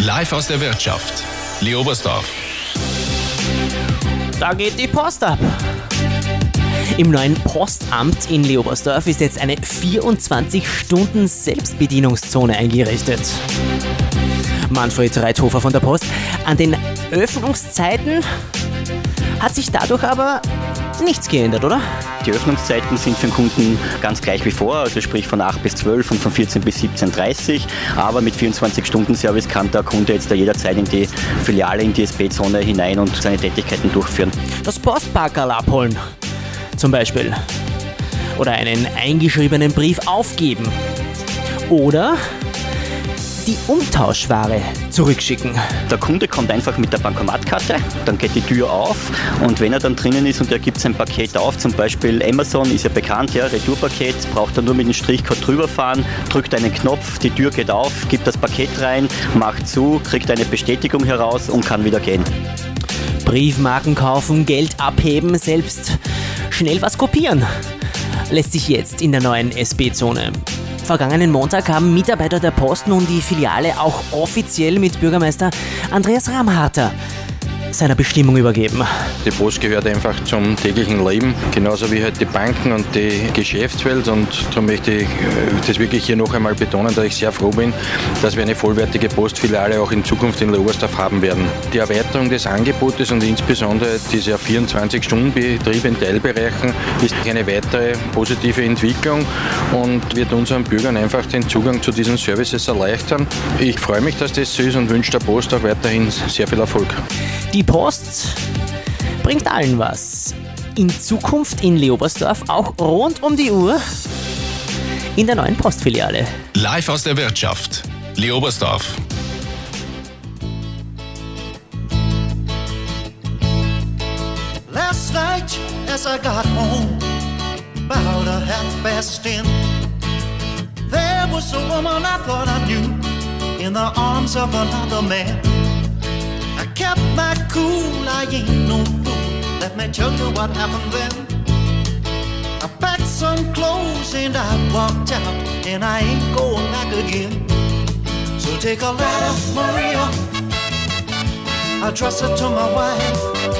Live aus der Wirtschaft. Leobersdorf. Da geht die Post ab. Im neuen Postamt in Leobersdorf ist jetzt eine 24-Stunden-Selbstbedienungszone eingerichtet. Manfred Reithofer von der Post. An den Öffnungszeiten hat sich dadurch aber nichts geändert, oder? Die Öffnungszeiten sind für den Kunden ganz gleich wie vor, also sprich von 8 bis 12 und von 14 bis 17.30 Uhr. Aber mit 24-Stunden-Service kann der Kunde jetzt jederzeit in die Filiale, in die SP-Zone hinein und seine Tätigkeiten durchführen. Das Postpackerl abholen, zum Beispiel. Oder einen eingeschriebenen Brief aufgeben. Oder die Umtauschware zurückschicken. Der Kunde kommt einfach mit der Bankomatkarte, dann geht die Tür auf und wenn er dann drinnen ist und er gibt sein Paket auf, zum Beispiel Amazon ist ja bekannt, ja, Retourpaket, braucht er nur mit dem Strichcode drüber fahren, drückt einen Knopf, die Tür geht auf, gibt das Paket rein, macht zu, kriegt eine Bestätigung heraus und kann wieder gehen. Briefmarken kaufen, Geld abheben, selbst schnell was kopieren. Lässt sich jetzt in der neuen SP-Zone. Vergangenen Montag haben Mitarbeiter der Post nun die Filiale auch offiziell mit Bürgermeister Andreas Ramharter seiner Bestimmung übergeben. Die Post gehört einfach zum täglichen Leben, genauso wie halt die Banken und die Geschäftswelt, und darum möchte ich das wirklich hier noch einmal betonen, dass ich sehr froh bin, dass wir eine vollwertige Postfiliale auch in Zukunft in Leobersdorf haben werden. Die Erweiterung des Angebotes und insbesondere dieser 24-Stunden-Betrieb in Teilbereichen ist eine weitere positive Entwicklung und wird unseren Bürgern einfach den Zugang zu diesen Services erleichtern. Ich freue mich, dass das so ist und wünsche der Post auch weiterhin sehr viel Erfolg. Die Post bringt allen was. In Zukunft in Leobersdorf auch rund um die Uhr in der neuen Postfiliale. Live aus der Wirtschaft. Leobersdorf. Last night as I got home, about 10:30, there was a woman I thought I knew in the arms of another man. I kept my cool, I ain't no fool. Let me tell you what happened then. I packed some clothes and I walked out, and I ain't going back again. So take a letter, Maria, address it to my wife.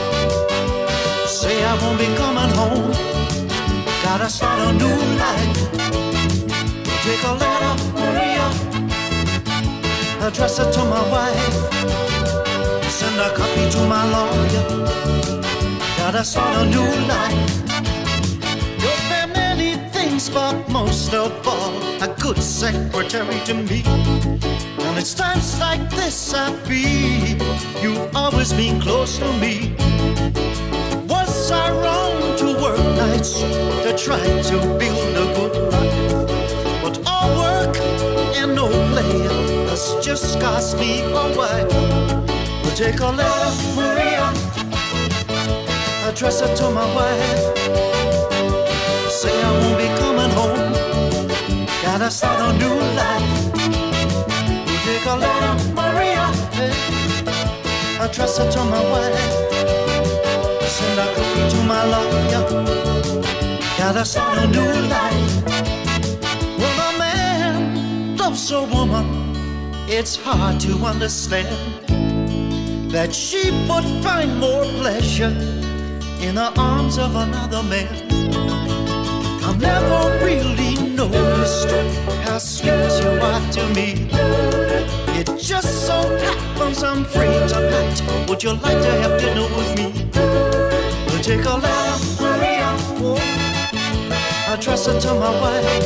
Say I won't be coming home, gotta start a new life. Take a letter, Maria, address it to my wife. Send a copy to my lawyer, gotta start a new life. You've been many things, but most of all, a good secretary to me. And it's times like this I feel you've always been close to me. Was I wrong to work nights to try to build a good life? But all work and no play has just cost me a while. Take a letter, Maria, address it to my wife. Say I won't be coming home, gotta start a new life. Take a letter, Maria, address it to my wife. Send a copy to my lawyer, gotta start a new life. When a man loves a woman, it's hard to understand that she would find more pleasure in the arms of another man. I've never really noticed how sweet you are to me. It just so happens I'm free tonight. Would you like to have dinner with me? We'll take a letter, Maria, address it to my wife.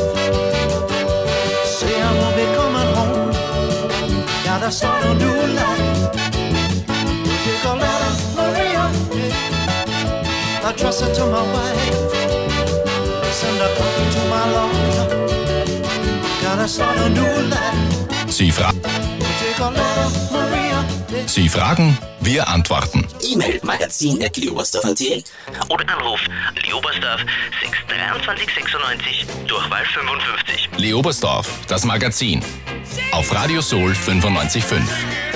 Say I won't be coming home, gotta start a new life. Take a letter, Maria, address it to my wife. Send a copy to my lawyer, gotta start a new life. Take a letter, Maria. Sie fragen, wir antworten. E-Mail magazin@leobersdorf.at oder Anruf Leobersdorf 623 96 Durchwahl 55. Leobersdorf, das Magazin. Auf Radio Soul 95.5.